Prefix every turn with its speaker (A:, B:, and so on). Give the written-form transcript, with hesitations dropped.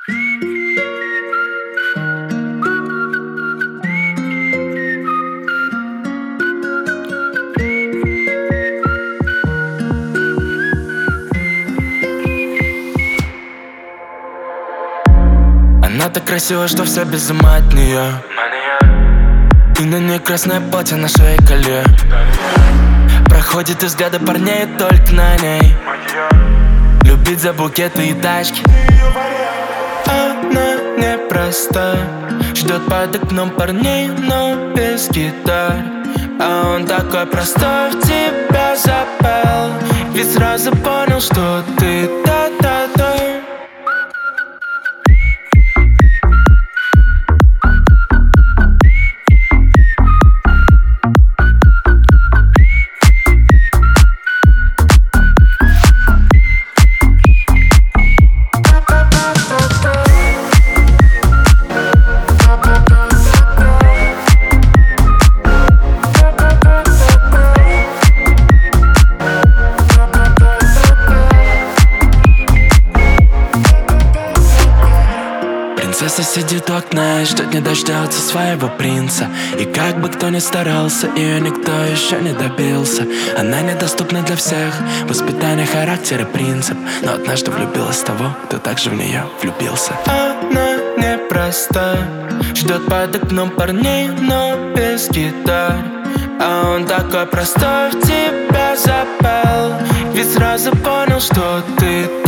A: Она так красива, что все без ума от нее. И на ней красное платье, на шее колье. Проходит и взгляды парней только на ней. Любить за букеты и тачки. Она непроста, ждет под окном парней, но без гитар. А он такой простой, в тебя запал. Ведь сразу понял, что ты та-та-та. Принцесса сидит у окна и ждет, не дождется своего принца. И как бы кто ни старался, ее никто еще не добился. Она недоступна для всех, воспитание, характер и принцип. Но однажды влюбилась в того, кто также в нее влюбился. Она непроста, ждет под окном парней, но без гитар. А он такой простой, в тебя запал. Ведь сразу понял, что ты